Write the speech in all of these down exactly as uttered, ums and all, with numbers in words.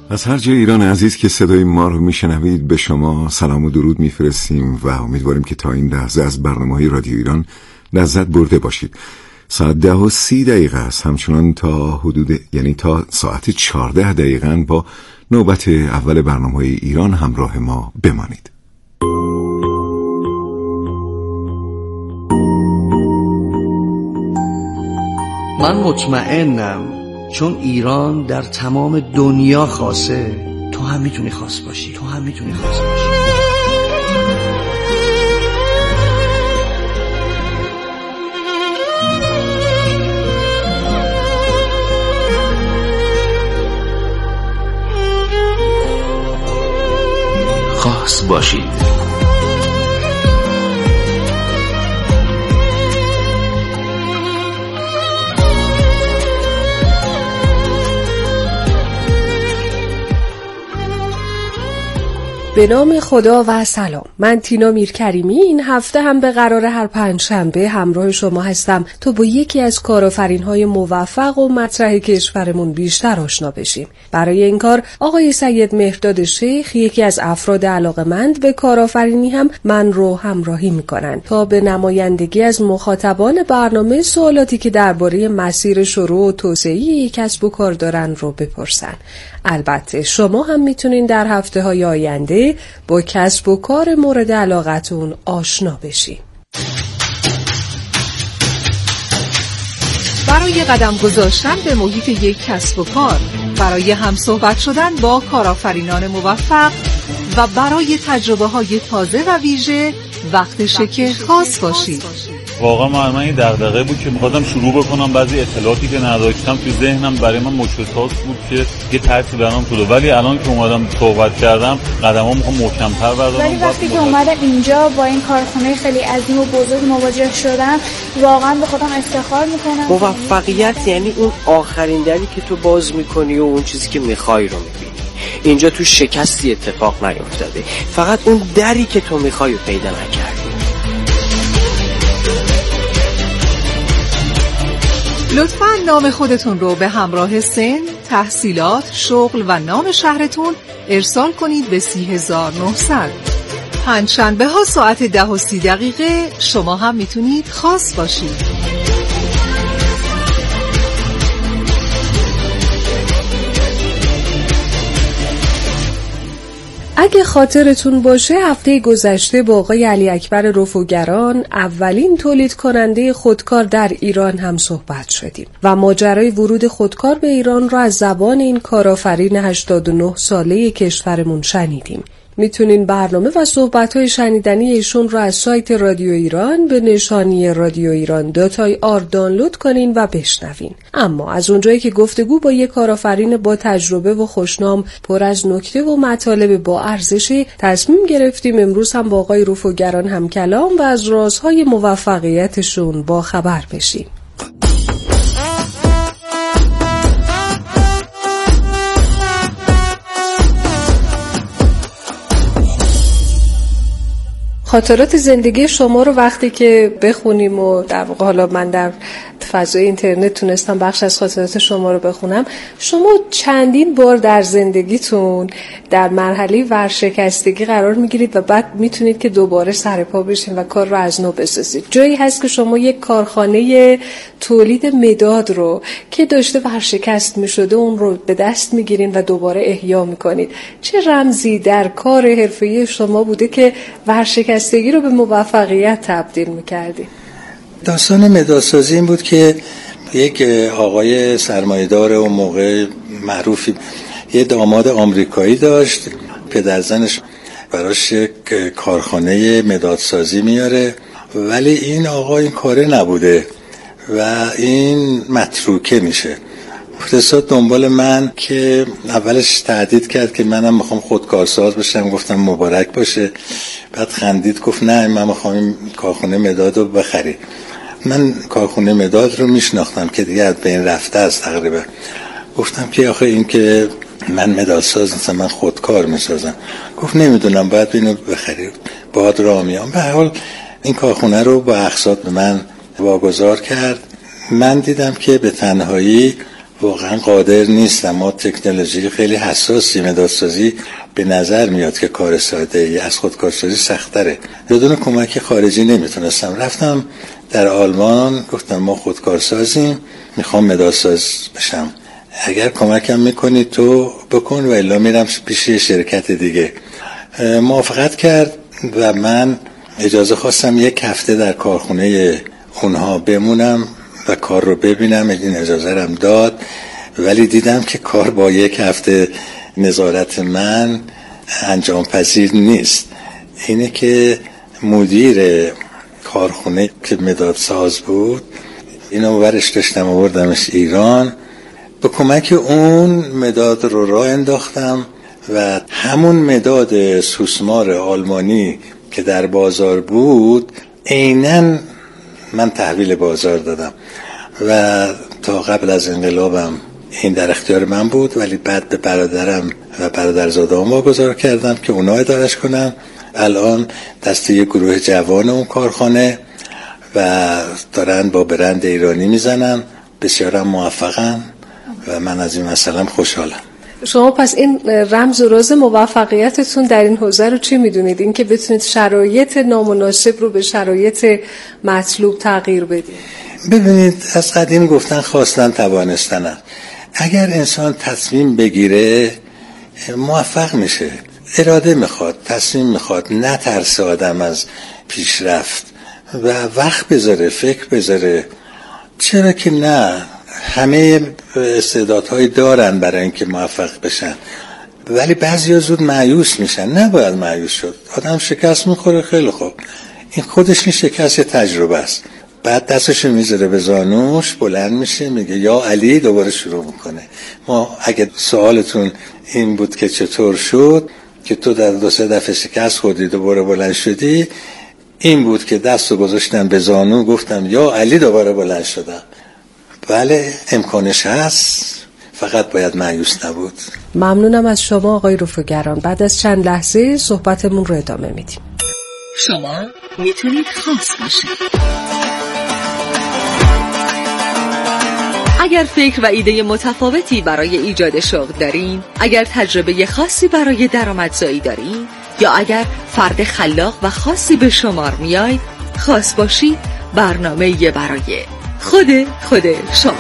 از هر جای ایران عزیز که صدای ما رو میشنوید به شما سلام و درود میفرستیم و امیدواریم که تا این لحظه از برنامه‌های رادیو ایران لذت برده باشید. ساعت ده و سی دقیقه است، همچنان تا حدود یعنی تا ساعت چهارده دقیقاً با نوبت اول برنامه‌های ایران همراه ما بمانید. من مطمئنم چون ایران در تمام دنیا خاصه، تو هم میتونی خاص باشی، تو هم میتونی خاص باشی. خاص باشید. به نام خدا و سلام. من تینا میرکریمی این هفته هم به قرار هر پنجشنبه همراه شما هستم تا با یکی از کارآفرین‌های موفق و مطرح کشورمون بیشتر آشنا بشیم. برای این کار آقای سید مهرداد شیخ، یکی از افراد علاقه‌مند به کارآفرینی، هم من رو همراهی می‌کنند تا به نمایندگی از مخاطبان برنامه سوالاتی که درباره مسیر شروع و توسعه کسب و کار دارن رو بپرسن. البته شما هم میتونین در هفته‌های آینده با کسب و کار مورد علاقتون آشنا بشین. برای قدم گذاشتن به محیط یک کسب و کار، برای همصحبت شدن با کارآفرینان موفق و برای تجربه‌های تازه و ویژه وقتشه که خاص باشید. واقعا من این دغدغه بود که می‌خواستم شروع بکنم، بعضی اطلاعاتی که نداشتم تو ذهنم برای من مشکلات بود که یه ترسی برام شده، ولی الان که اومدم صحبت کردم قدمام می‌خوام محکم‌تر بردارم. ولی وقتی که اومدم اینجا با این کارخونه خیلی عظیم و بزرگ مواجه شدم، واقعا به خودم افتخار می‌کنم. موفقیت یعنی اون آخرین دری که تو باز می‌کنی و اون چیزی که می‌خوای رو می‌بینی. اینجا تو شکستی اتفاق نیفتاده، فقط اون دری که تو می‌خوای رو پیدا نکردی. لطفاً نام خودتون رو به همراه سن، تحصیلات، شغل و نام شهرتون ارسال کنید به سی هزار و نهصد. پنجشنبه ها ساعت ده و سی دقیقه شما هم میتونید خاص باشید. اگه خاطرتون باشه هفته گذشته با آقای علی اکبر رفوگران، اولین تولید کننده خودکار در ایران هم صحبت شدیم و ماجرای ورود خودکار به ایران را از زبان این کارآفرین هشتاد و نه ساله کشورمون شنیدیم. میتونین برنامه و صحبت‌های شنیدنی ایشون را از سایت رادیو ایران به نشانی رادیو ایران دات آی آر دانلود کنین و بشنوین. اما از اونجایی که گفتگو با یک کارآفرین با تجربه و خوشنام پر از نکته و مطالب با ارزشی، تصمیم گرفتیم امروز هم با آقای رفوگران هم کلام و از رازهای موفقیتشون با خبر بشیم. خاطرات زندگی شما رو وقتی که بخونیم و در واقع حالا من در فضای اینترنت تونستم بخش از خاطرات شما رو بخونم، شما چندین بار در زندگیتون در مرحله ورشکستگی قرار میگیرید و بعد میتونید که دوباره سر پا بشین و کار رو از نو بسازید. جایی هست که شما یک کارخانه تولید مداد رو که داشته ورشکست میشده اون رو به دست میگیرین و دوباره احیا میکنید. چه رمزی در کار حرفه‌ای شما بوده که ورشکستگی رو به موفقیت تبدیل میکردید؟ داستان مدادسازی این بود که یک آقای سرمایه‌دار اون موقع معروفی یه داماد آمریکایی داشت، پدرزنش براش یک کارخانه مدادسازی میاره، ولی این آقا این کاره نبوده و این متروکه میشه. فرستاد دنبال من که اولش تهدید کرد که منم میخوام خودکارساز بشم، گفتم مبارک باشه. بعد خندید گفت نه من میخوام این کارخانه مداد رو بخری. من کارخانه مداد رو میشناختم که دیگه از بین رفته است تقریبا. گفتم که آخه این که من مدادساز نیستم، من خودکار میسازم. گفت نمیدونم باید اینو بخری، باید راه میام. به هر حال این کارخانه رو با اقساط به من واگذار کرد. من دیدم که به تنهایی واقعا قادر نیستم. ما تکنولوژی خیلی حساسی، مدادسازی به نظر میاد که کار ساده ای، از خودکارسازی سخت‌تره. بدون کمک خارجی نمیتونستم. رفتم در آلمان گفتم ما خودکارسازیم، میخوام مدادساز بشم، اگر کمکم میکنی تو بکن و الا میرم پیش شرکت دیگه. موافقت کرد و من اجازه خواستم یک هفته در کارخونه اونها بمونم و کار رو ببینم. این اجازه رم داد، ولی دیدم که کار با یک هفته نظارت من انجام پذیر نیست. اینه که مدیر کارخونه که مدادساز بود، اینو ورش داشتم آوردمش ایران، به کمک اون مداد رو راه انداختم و همون مداد سوسمار آلمانی که در بازار بود عیناً من تحویل بازار دادم و تا قبل از انقلابم این در اختیار من بود، ولی بعد به برادرم و برادرزاده‌ام واگذار کردم که اونا ادارش کنن. الان دست یک گروه جوان اون کارخانه و دارن با برند ایرانی میزنن، بسیارم موفقن و من از این مسئله خوشحالم. شما پس این رمز و راز موفقیتتون در این حوزه رو چی میدونید؟ این که بتونید شرایط نامناسب رو به شرایط مطلوب تغییر بدید. ببینید، از قدیم گفتن خواستن توانستن. اگر انسان تصمیم بگیره موفق میشه. اراده میخواد، تصمیم میخواد، نترسه آدم از پیشرفت و وقت بذاره، فکر بذاره. چرا که نه؟ همه استعدادهایی دارن برای اینکه موفق بشن، ولی بعضیا زود مایوس میشن. نباید مایوس شد. آدم شکست میخوره، خیلی خوب، این خودش این شکست تجربه است. بعد دستشو میذاره به زانوش، بلند میشه، میگه یا علی، دوباره شروع میکنه. ما اگه سوالتون این بود که چطور شد که تو در دو سه دفعه شکست خوردی دوباره بلند شدی، این بود که دستو گذاشتم به زانو، گفتم یا علی، دوباره بلند شدم. بله، امکانش هست، فقط باید مایوس نبود. ممنونم از شما آقای رفوگران. بعد از چند لحظه صحبتمون رو ادامه میدیم. شما میتونید خاص باشید. اگر فکر و ایده متفاوتی برای ایجاد شغل دارین، اگر تجربه خاصی برای درآمدزایی دارین، یا اگر فرد خلاق و خاصی به شمار میاید، خاص باشید برنامه برای خود خود شما.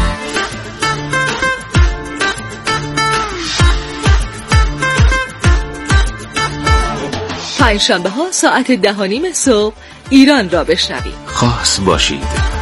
پنجشنبه ها ساعت ده و نیم صبح ایران را بشنوید. خاص باشید.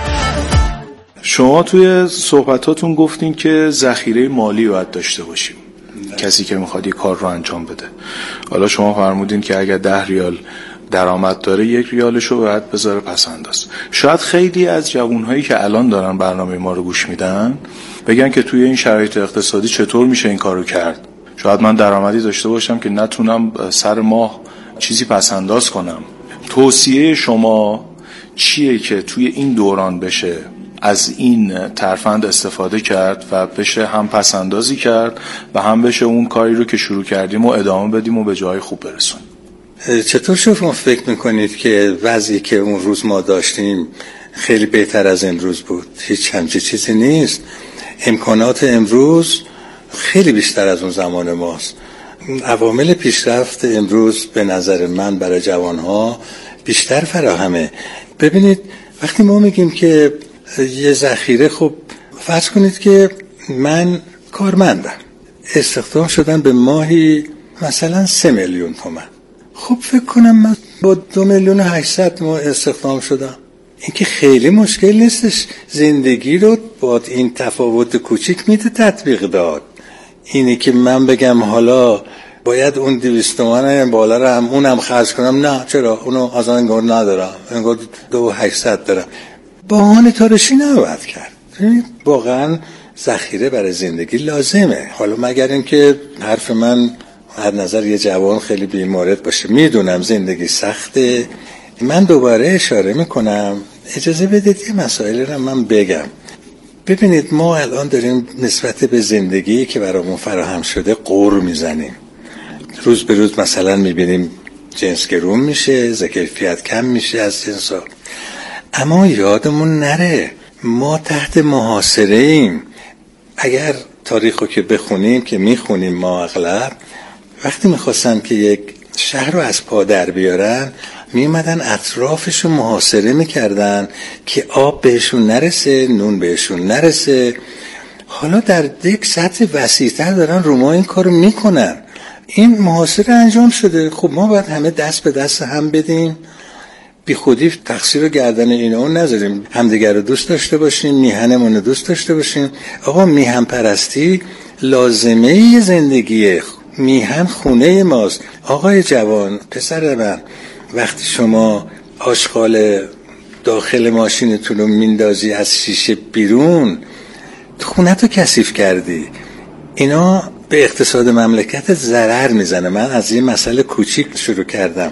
شما توی صحبتاتون گفتین که ذخیره مالی باید داشته باشیم کسی که میخواد یه کار رو انجام بده. حالا شما فرمودین که اگر ده ریال درآمد داره، یک ریالشو باید بذاره پس انداز. شاید خیلی از جوانهایی که الان دارن برنامه ما رو گوش میدن بگن که توی این شرایط اقتصادی چطور میشه این کارو کرد. شاید من درآمدی داشته باشم که نتونم سر ماه چیزی پس انداز کنم. توصیه شما چیه که توی این دوران بشه از این ترفند استفاده کرد و بشه هم پس اندازی کرد و هم بشه اون کاری رو که شروع کردیم و ادامه بدیم و به جای خوب برسونیم؟ چطور شما فکر میکنید که وضعی که اون روز ما داشتیم خیلی بهتر از امروز بود؟ هیچ همچین چیزی نیست. امکانات امروز خیلی بیشتر از اون زمان ماست. عوامل پیشرفت امروز به نظر من برای جوانها بیشتر فراهمه. ببینید، وقتی ما میگیم که یه ذخیره، خب فرض کنید که من کارمندم، استخدام شدم به ماهی مثلا سه میلیون تومان. خب فکر کنم من با دو میلیون و هشتصد ماه استخدام شدم. این که خیلی مشکل نیستش. زندگی رو با این تفاوت کوچیک میده تطبیق داد. اینی که من بگم حالا باید اون دویست تومن بالا رو هم اونم خرج کنم، نه، چرا؟ اونو از انگار ندارم، انگار دو هشتصد دارم. بهانه تارشی نباید کرد. واقعا ذخیره برای زندگی لازمه. حالا مگر اینکه حرف من از نظر یه جوان خیلی بی‌مورد باشه. میدونم زندگی سخته. من دوباره اشاره میکنم، اجازه بدید یه مسائل رو من بگم. ببینید، ما الان داریم نسبت به زندگی که برامون فراهم شده قور میزنیم. روز به روز مثلا میبینیم جنس گرون میشه، ذکیفیت کم میشه از جنسا. اما یادمون نره ما تحت محاصره ایم. اگر تاریخو که بخونیم که میخونیم ما اغلب، وقتی میخواستن که یک شهر رو از پا در بیارن میمدن اطرافش رو محاصره میکردن که آب بهشون نرسه، نون بهشون نرسه. حالا در یک سطح وسیع‌تر دارن رو ما این کارو میکنن. این محاصره انجام شده، خب ما باید همه دست به دست هم بدیم، بی خودی تقصیر رو گردن این اون نذاریم، همدیگر رو دوست داشته باشیم، میهنمون رو دوست داشته باشیم. آقا میهن پرستی لازمه زندگیه، میهن خونه ماست. آقای جوان، پسر من، وقتی شما آشغال داخل ماشینتون رو میندازی از شیشه بیرون، خونتو کثیف کردی. اینا به اقتصاد مملکت ضرر میزنه. من از یه مسئله کوچیک شروع کردم.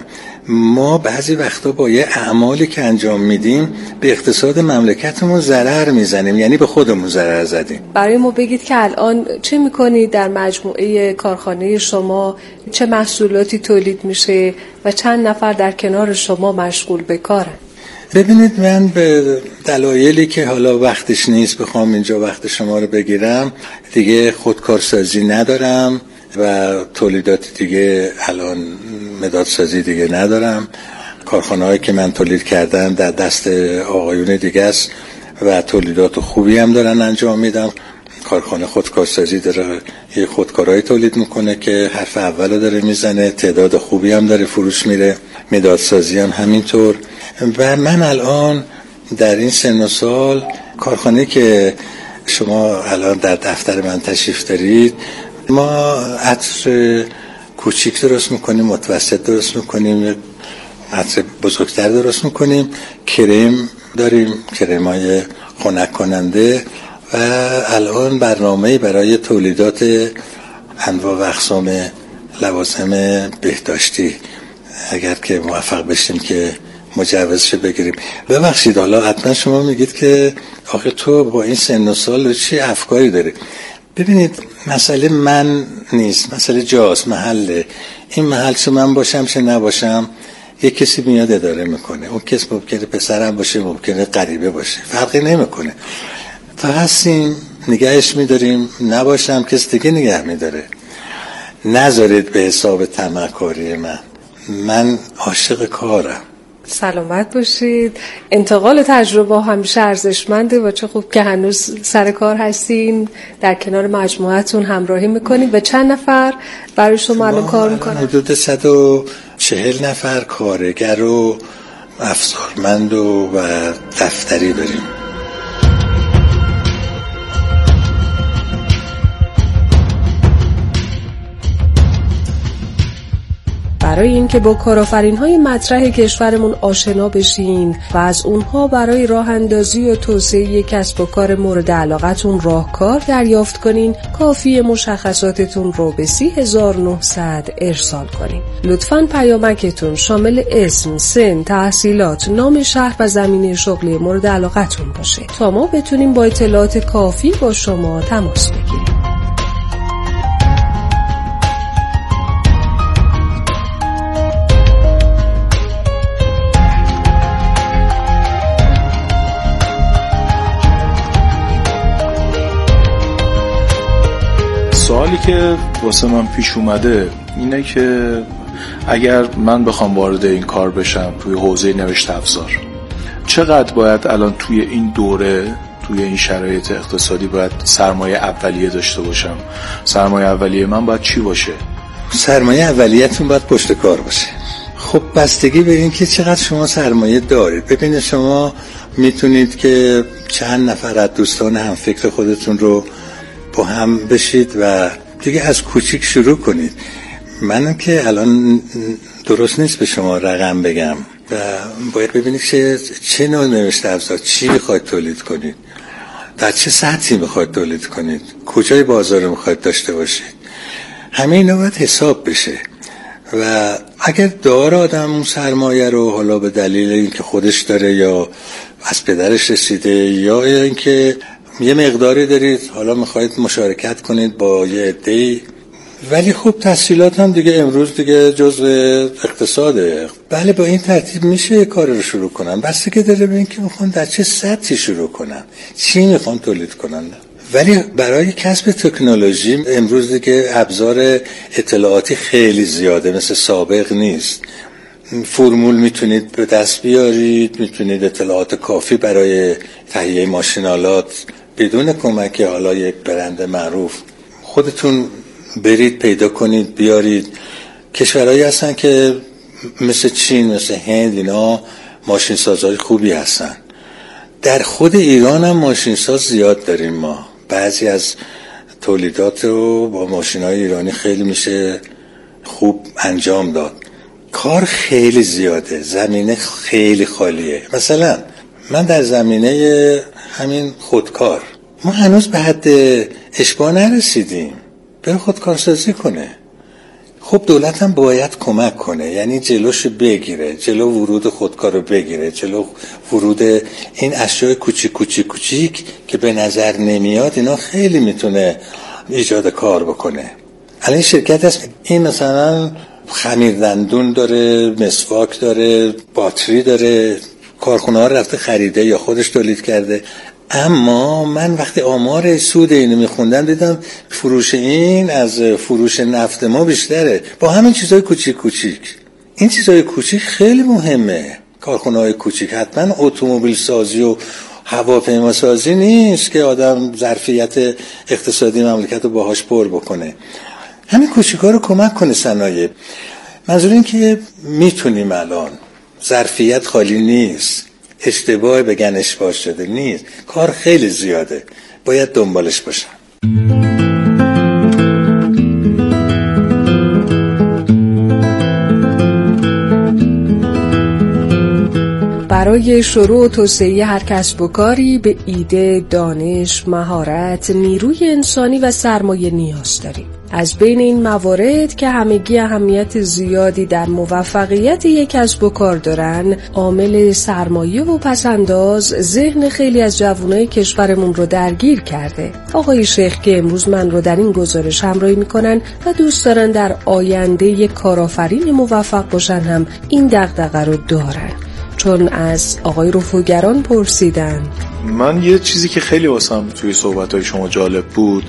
ما بعضی وقتا با یه اعمالی که انجام میدیم به اقتصاد مملکتمون ضرر میزنیم، یعنی به خودمون ضرر زدیم. برای ما بگید که الان چه میکنید در مجموعه کارخانه شما، چه محصولاتی تولید میشه و چند نفر در کنار شما مشغول به کارن؟ ببینید، من به دلایلی که حالا وقتش نیست بخوام اینجا وقت شما رو بگیرم، دیگه خودکارسازی ندارم و تولیدات دیگه الان مدادسازی دیگه ندارم. کارخانه هایی که من تولید کردم در دست آقایون دیگه است و تولیدات خوبی هم دارن انجام میدم. کارخانه خودکارسازی داره، یه خودکارهای تولید میکنه که حرف اولو داره میزنه، تعداد خوبی هم داره فروش میره. مدادسازی هم همینطور. و من الان در این سن و سال، کارخانه که شما الان در دفتر من تشریف دارید، ما عطر کوچیک درست میکنیم، متوسط درست میکنیم، عطر بزرگتر درست میکنیم، کرم داریم، کرمای خنک کننده، و الان برنامه‌ای برای تولیدات انواع و اقسام لوازم بهداشتی، اگر که موفق بشیم که مجوزش بگیریم. ببخشید، حالا حتما شما میگید که آخه تو با این سن و سال چه افکاری داری؟ ببینید، مسئله من نیست، مسئله جاست، محله. این محل چه من باشم چه نباشم، یک کسی میاد اداره میکنه. اون کس ممکنه پسرم باشه، ممکنه غریبه باشه، فرقی نمیکنه. تا هستیم نگهش میداریم، نباشم کس دیگه نگه میداره. نذارید به حساب طمع‌کاری من. من عاشق کارم. سلامت باشید. انتقال تجربه همیشه ارزشمنده و چه خوب که هنوز سر کار هستین، در کنار مجموعتون همراهی میکنید. و چند نفر برای شما الان کار میکنن؟ حدود صد و چهل نفر کارگر و افزارمند و, و دفتری داریم. برای اینکه با کارآفرین‌های مطرح کشورمون آشنا بشین و از اونها برای راه اندازی و توسعه کسب و کار مورد علاقتون راهکار دریافت کنین، کافیه مشخصاتتون رو به سی هزار و نهصد ارسال کنین. لطفاً پیامکتون شامل اسم، سن، تحصیلات، نام شهر و زمینه شغلی مورد علاقتون باشه تا ما بتونیم با اطلاعات کافی با شما تماس بگیریم. سوالی که واسه من پیش اومده اینه که اگر من بخوام وارد این کار بشم توی حوزه نوشت افزار، چقدر باید الان توی این دوره، توی این شرایط اقتصادی باید سرمایه اولیه داشته باشم؟ سرمایه اولیه من باید چی باشه؟ سرمایه اولیه‌تون باید پشت کار باشه. خب بستگی به این که چقدر شما سرمایه دارید. ببینید، شما میتونید که چند نفر از دوستان هم فکر خودتون رو با هم بشید و دیگه از کوچیک شروع کنید. من که الان درست نیست به شما رقم بگم و باید ببینید که چه نوع نوشته افزار، چی میخواید تولید کنید، در چه سطحی میخواید تولید کنید، کجای بازار رو میخواید داشته باشید. همه اینا باید حساب بشه و اگر دار آدم اون سرمایه رو، حالا به دلیل اینکه خودش داره یا از پدرش رسیده یا اینکه یه مقداری دارید، حالا میخواید مشارکت کنید با یه عده‌ای، ولی خب تحصیلات هم دیگه امروز دیگه جزء اقتصاده. بله، با این ترتیب میشه کار رو شروع کنن. بس که داره به این که میخوان در چه سطحی شروع کنن، چی میخوان تولید کنن. ولی برای کسب تکنولوژی امروز دیگه ابزار اطلاعاتی خیلی زیاده، مثل سابق نیست. فرمول میتونید به دست بیارید، میتونید اطلاعات کافی برای تهیه ماشینالات بدون کمک حالا یک برند معروف خودتون برید پیدا کنید بیارید. کشورهایی هستن که مثل چین، مثل هند، اینا ماشین سازهای خوبی هستن. در خود ایران هم ماشین ساز زیاد داریم ما. بعضی از تولیدات رو با ماشین‌های ایرانی خیلی میشه خوب انجام داد. کار خیلی زیاده، زمینه خیلی خالیه. مثلا من در زمینه همین خودکار ما هنوز به حد اشباع نرسیدیم. بره خودکارسازی کنه. خب دولت هم باید کمک کنه، یعنی جلوش بگیره، جلو ورود خودکار رو بگیره، جلو ورود این اشیاء کوچیک کوچیک کوچیک که به نظر نمیاد، اینا خیلی میتونه ایجاد کار بکنه. الان شرکت هست این مثلا خمیر دندون داره، مسواک داره، باتری داره، کارخونه ها رفته خریده یا خودش تولید کرده. اما من وقتی آمار سود اینو میخوندم دیدم فروش این از فروش نفت ما بیشتره، با همین چیزای کوچیک کوچیک. این چیزای کوچیک خیلی مهمه. کارخونه های کوچیک، حتما اتومبیل سازی و هواپیما سازی نیست که آدم ظرفیت اقتصادی مملکت رو باهاش پر بکنه. همین کوچیکا رو کمک کنه صنایع. منظور این که میتونیم الان، ظرفیت خالی نیست، اشتباه بگن اشباع شده نیست، کار خیلی زیاده، باید دنبالش باشم. برای شروع و توسعه هر کسب و کاری به ایده، دانش، مهارت، نیروی انسانی و سرمایه نیاز داریم. از بین این موارد که همگی اهمیت زیادی در موفقیت یک کسب و کار دارن، عامل سرمایه و پسنداز ذهن خیلی از جوانای کشورمون رو درگیر کرده. آقای شیخ که امروز من رو در این گزارش همراهی میکنن و دوست دارن در آینده یک کارآفرین موفق باشن هم این دغدغه رو دارن. چون از آقای رفوگران پرسیدن. من یه چیزی که خیلی واسم توی صحبت‌های شما جالب بود،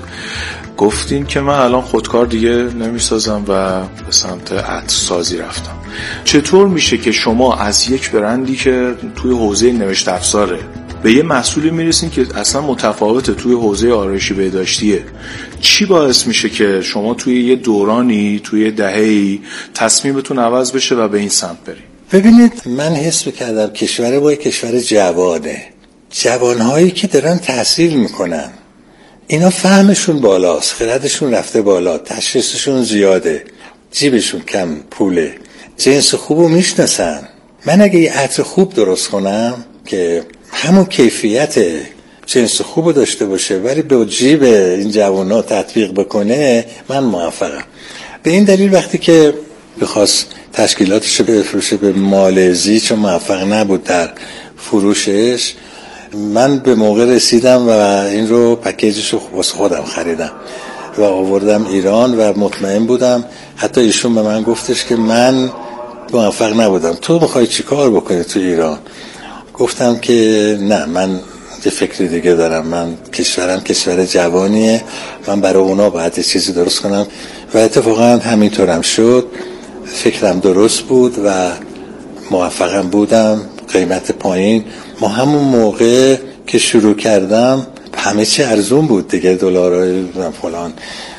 گفتین که من الان خودکار دیگه نمیسازم و به سمت عطرسازی رفتم. چطور میشه که شما از یک برندی که توی حوزه نوشت افزاره به یه محصولی میرسین که اصلا متفاوته، توی حوزه آرایشی بهداشتیه؟ چی باعث میشه که شما توی یه دورانی، توی دهه‌ای تصمیمتون عوض بشه و به این سمت برید؟ ببینید، من حس می‌کردم کشور با کشور جوانه، جوانهایی که دارن تحصیل میکنن، اینا فهمشون بالاست، خردشون رفته بالا، تشخیصشون زیاده، جیبشون کم پوله، جنس خوبو میشناسن. من اگه یه عطر خوب درست کنم که همون کیفیت جنس خوبو داشته باشه ولی به جیب این جوانا تطبیق بکنه، من موفقم. به این دلیل وقتی که بخواست تشکیلاتش بفروشه به مالزی، چون موفق نبود در فروشش، من به موقع رسیدم و این رو پکیجش رو واسه خودم خریدم و آوردم ایران و مطمئن بودم. حتی ایشون به من گفتش که من موفق نبودم، تو میخوای چی کار بکنی تو ایران؟ گفتم که نه، من یه فکری دیگه دارم، من کشورم کشور جوانیه، من برای اونا باید یه چیزی درست کنم و اتفاقا همینطورم شد. فکرم درست بود و موفقم بودم. قیمت پایین، ما همون موقع که شروع کردم همه چی ارزون بود دیگه، دلارای فلان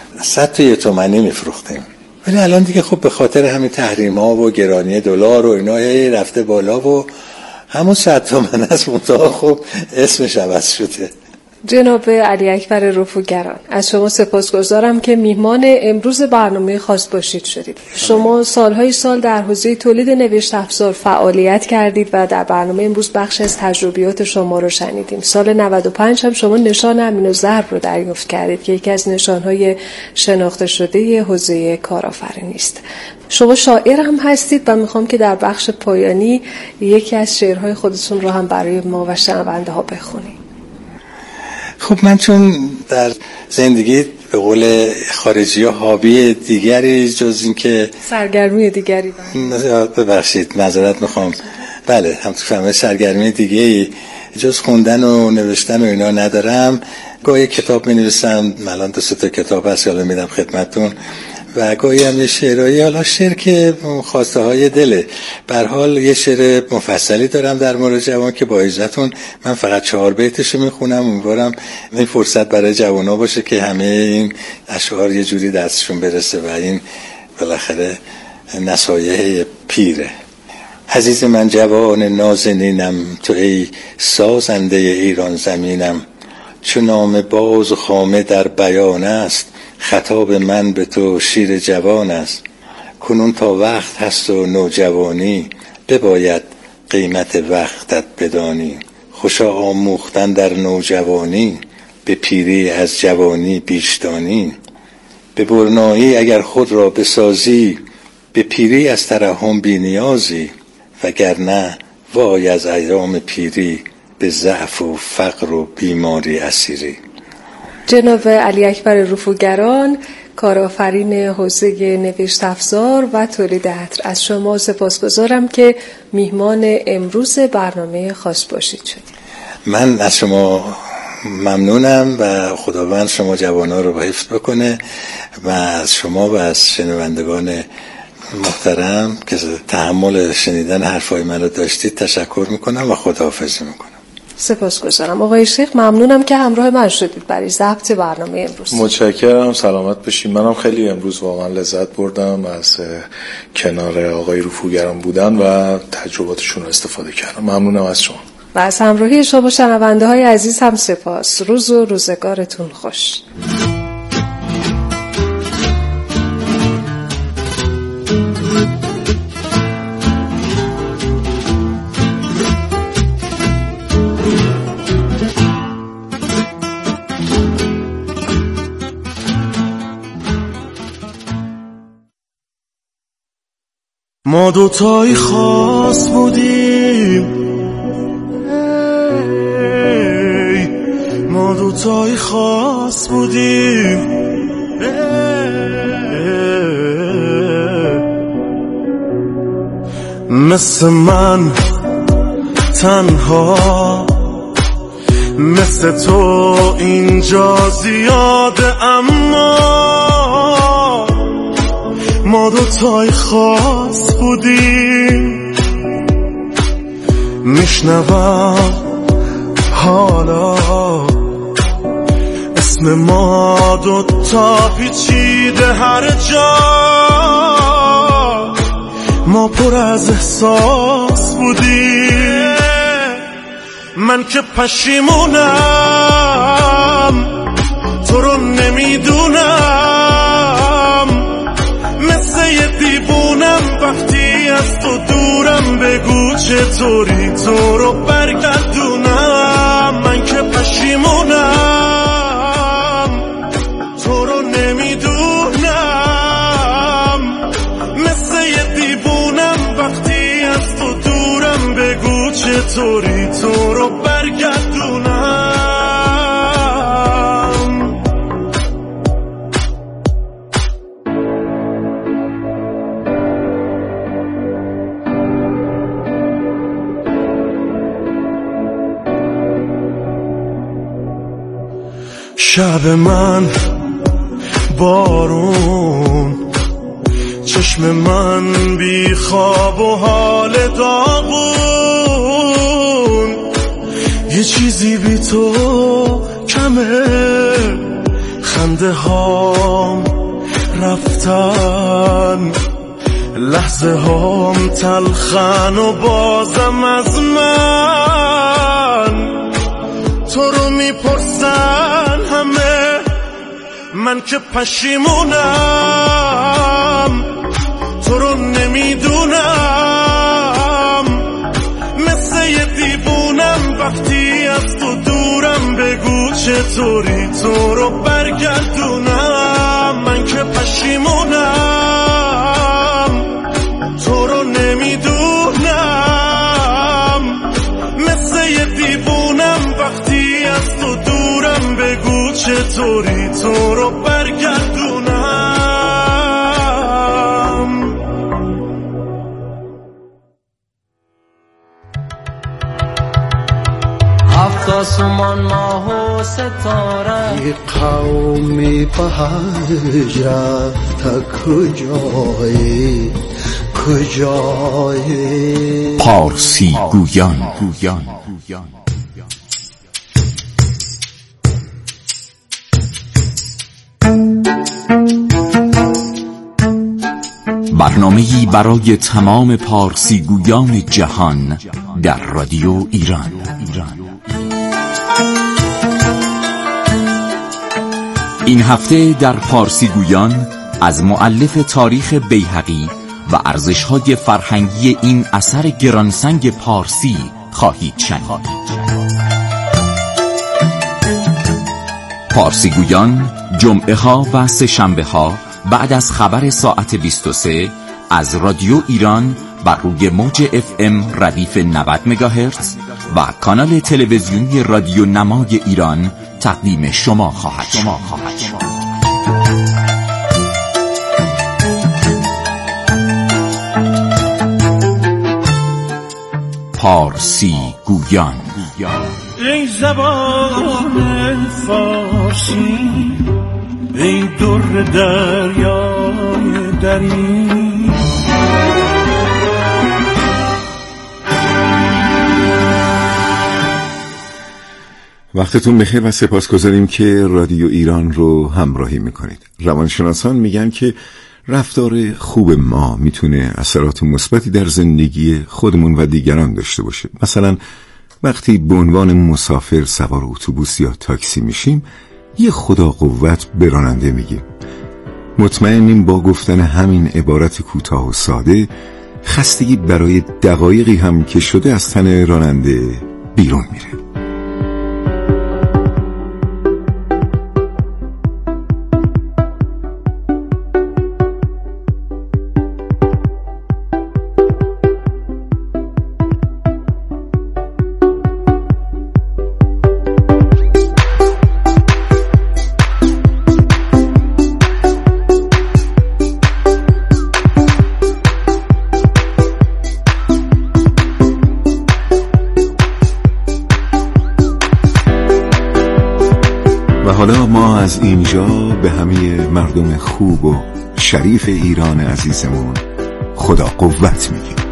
صد تا یه تومانی میفروختیم. ولی الان دیگه خب به خاطر همین تحریم ها و گرانی دلار و اینا رفته بالا و همون صد تومن است، منتها خب اسمش عوض شده. جناب علی اکبر رفوگران، از شما سپاسگزارم که میهمان امروز برنامه خاص باشید شدید. شما سالهای سال در حوزه تولید نوشت افزار فعالیت کردید و در برنامه امروز بخش از تجربیات شما رو شنیدیم. سال نود و پنج هم شما نشان امین الضرب رو دریافت کردید که یکی از نشانهای شناخته شده حوزه کارآفرینی است. شما شاعر هم هستید و میخوام که در بخش پایانی یکی از شعرهای خودتون رو هم برای ما و شنونده ها بخونید. خب من چون در زندگی به قول خارجی ها هابی دیگری جز این که سرگرمی دیگری دارم، ببخشید معذرت میخوام، بله هم تو فهمه سرگرمی دیگری جز خوندن و نوشتن و اینا ندارم. گاهی کتاب می نویسم، الان دو سه تا کتاب هست حالا میدم خدمتتون، و گاهی هم یه شعرهایی، حالا شعر که خواسته های دله. به هر حال یه شعر مفصلی دارم در مورد جوان که با اجازهتون من فقط چهار بیتشو میخونم، امیدوارم این فرصت برای جوانا باشه که همه این اشعار یه جوری دستشون برسه و این بالاخره نصایح پیره. عزیز من جوان نازنینم، تو ای سازنده ایران زمینم، چون نام باز و خامه در بیان است، خطاب من به تو شیر جوان است. کنون تا وقت هست و نوجوانی، بباید قیمت وقتت بدانی. خوشا آموختن در نوجوانی، به پیری از جوانی بیشتانی. به برنایی اگر خود را بسازی، به پیری از ترحم بی نیازی. وگرنه وای از ایام پیری، به ضعف و فقر و بیماری اسیری. جناب علی اکبر رفوگران، کارآفرین حوزه نوشت افزار و تولید عطر، از شما سپاسگزارم که میهمان امروز برنامه خاص باشید شدید. من از شما ممنونم و خداوند شما جوانا رو حفظ بکنه و از شما و از شنوندگان محترم که تحمل شنیدن حرفای من رو داشتید تشکر میکنم و خداحافظی میکنم. سپاسگزارم آقای شیخ، ممنونم که همراه من شدید برای ضبط برنامه امروز. متشکرم، سلامت باشید. منم خیلی امروز واقعا لذت بردم از کنار آقای رفوگران بودن و تجرباتشون رو استفاده کردم. ممنونم از شما و از همراهی شما شنونده های عزیز هم سپاس. روز و روزگارتون خوش. ما دوتایی خاص بودیم، ای ما دوتایی خاص بودیم، مثل من تنها، مثل تو اینجا زیاده، اما ما دوتای خاص بودیم. میشنوم حالا اسم ما دوتا پیچیده هر جا، ما پر از احساس بودیم. من که پشیمونم تو رو نمیدونم، مثل یه دیوونم وقتی از تو دورم، بگو چطوری تو رو برگردونم. من که پشیمونم تو رو نمیدونم، مثل یه دیوونم وقتی از تو دورم، بگو چطوری تو رو برگردونم. شب من بارون، چشم من بی خواب و حال داغون، یه چیزی بی تو کمه، خنده هام رفتن، لحظه هام تلخن و بازم از من تو رو میپرسن همه. من که پشیمونم تو رو نمیدونم، مثل یه دیوونم وقتی از تو دورم، بگو چطوری تو رو برگردونم. من که پشیمونم تو رو نمیدونم، مثل یه دیوونم وقتی از تو دورم، بگو چطوری تو رو برگردونم. هفتاد آسمان ماه و ستاره ای قومی په هجرت تا کجایی کجایی پارسی گویان گویان برنامه‌ای برای تمام پارسی گویان جهان در رادیو ایران. این هفته در پارسی گویان از مؤلف تاریخ بیهقی و ارزش‌های فرهنگی این اثر گرانسنگ پارسی خواهید شنید. پارسی گویان جمعه ها و سه شنبه ها بعد از خبر ساعت بیست و سه از رادیو ایران بر روی موج اف ام ردیف نود مگاهرتز و کانال تلویزیونی رادیو نمای ایران تقدیم شما خواهد شما خواهد شد. پارسی گویان. ای زبان فارسی، ای در دریای درین، وقتتون بخیر و سپاسگزاریم که رادیو ایران رو همراهی میکنید. روانشناسان میگن که رفتار خوب ما میتونه اثرات مثبتی در زندگی خودمون و دیگران داشته باشه. مثلا وقتی به عنوان مسافر سوار اتوبوس یا تاکسی میشیم یه خدا قوت به راننده میگیم. مطمئنیم با گفتن همین عبارت کوتاه و ساده خستگی برای دقایقی هم که شده از تن راننده بیرون میره. حالا ما از اینجا به همه مردم خوب و شریف ایران عزیزمون خدا قوت میگیم.